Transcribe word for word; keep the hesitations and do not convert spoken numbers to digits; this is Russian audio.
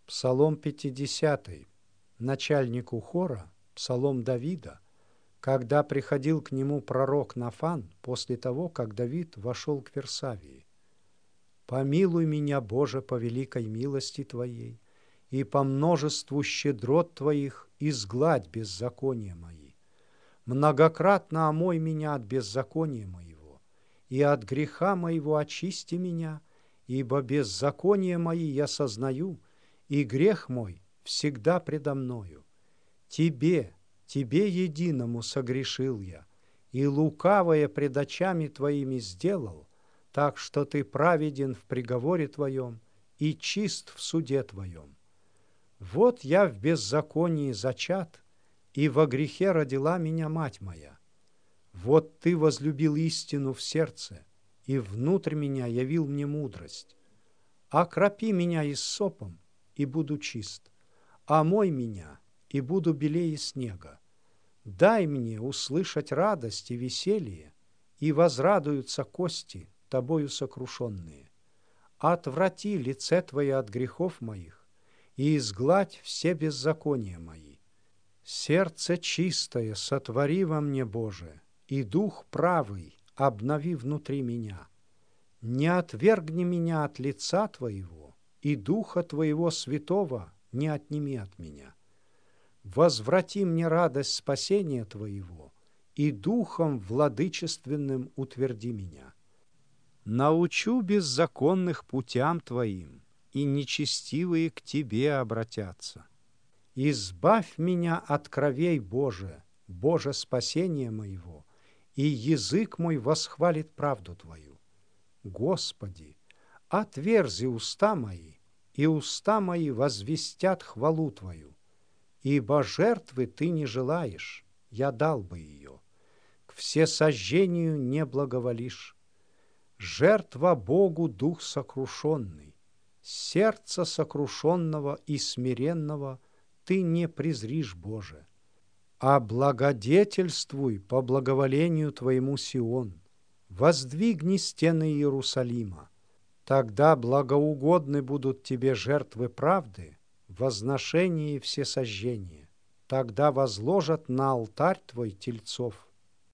Псалом пятидесятый. Начальнику хора, псалом Давида, когда приходил к нему пророк Нафан после того, как Давид вошел к Версавии. «Помилуй меня, Боже, по великой милости Твоей, и по множеству щедрот Твоих изгладь беззакония мои. Многократно омой меня от беззакония моего, и от греха моего очисти меня, ибо беззаконие мои я сознаю, и грех мой всегда предо мною. Тебе, Тебе единому согрешил я, и лукавое пред очами Твоими сделал, так что Ты праведен в приговоре Твоем и чист в суде Твоем. Вот я в беззаконии зачат, и во грехе родила меня мать моя. Вот Ты возлюбил истину в сердце, и внутрь меня явил мне мудрость. Окропи меня иссопом, и буду чист, омой меня, и буду белее снега. Дай мне услышать радость и веселье, и возрадуются кости, Тобою сокрушенные. Отврати лице Твое от грехов моих, и изгладь все беззакония мои. Сердце чистое сотвори во мне, Боже, и дух правый обнови внутри меня. Не отвергни меня от лица Твоего, и Духа Твоего Святого не отними от меня. Возврати мне радость спасения Твоего, и Духом владычественным утверди меня. Научу беззаконных путям Твоим, и нечестивые к Тебе обратятся. Избавь меня от кровей, Боже, Боже спасения моего, и язык мой восхвалит правду Твою. Господи, отверзи уста мои, и уста мои возвестят хвалу Твою. Ибо жертвы Ты не желаешь, я дал бы ее. К всесожжению не благоволишь. Жертва Богу дух сокрушенный. Сердце сокрушенного и смиренного Ты не презришь, Боже. Облагодетельствуй по благоволению Твоему Сион. Воздвигни стены Иерусалима. Тогда благоугодны будут Тебе жертвы правды, возношение и всесожжение. Тогда возложат на алтарь Твой тельцов,